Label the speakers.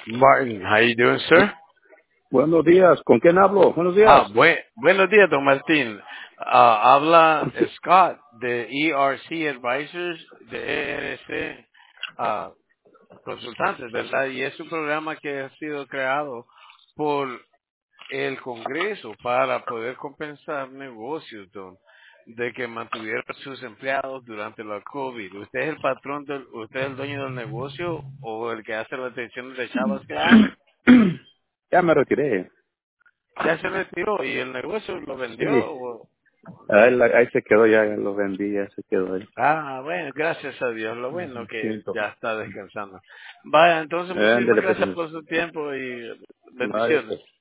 Speaker 1: Martin, how you doing, sir?
Speaker 2: Buenos días, ¿con quién hablo? Buenos días.
Speaker 1: Buenos días, don Martín. Habla Scott de ERC Advisors, de ERC Consultantes, ¿verdad? Y es un programa que ha sido creado por el Congreso para poder compensar negocios, don, de que mantuvieron sus empleados durante la COVID. ¿Usted es el patrón, usted es el dueño del negocio o el que hace las atenciones de chavas que hay?
Speaker 2: Ya me retiré.
Speaker 1: Ya se retiró y el negocio lo
Speaker 2: Sí.
Speaker 1: vendió.
Speaker 2: Ahí se quedó, ya lo vendí, ya se quedó ahí.
Speaker 1: Bueno, gracias a Dios. Lo bueno que
Speaker 2: Siento.
Speaker 1: ya está descansando. Vaya, entonces muchísimas
Speaker 2: Ándale,
Speaker 1: gracias
Speaker 2: pues.
Speaker 1: por su tiempo y
Speaker 2: Vaya, pues.
Speaker 1: bendiciones.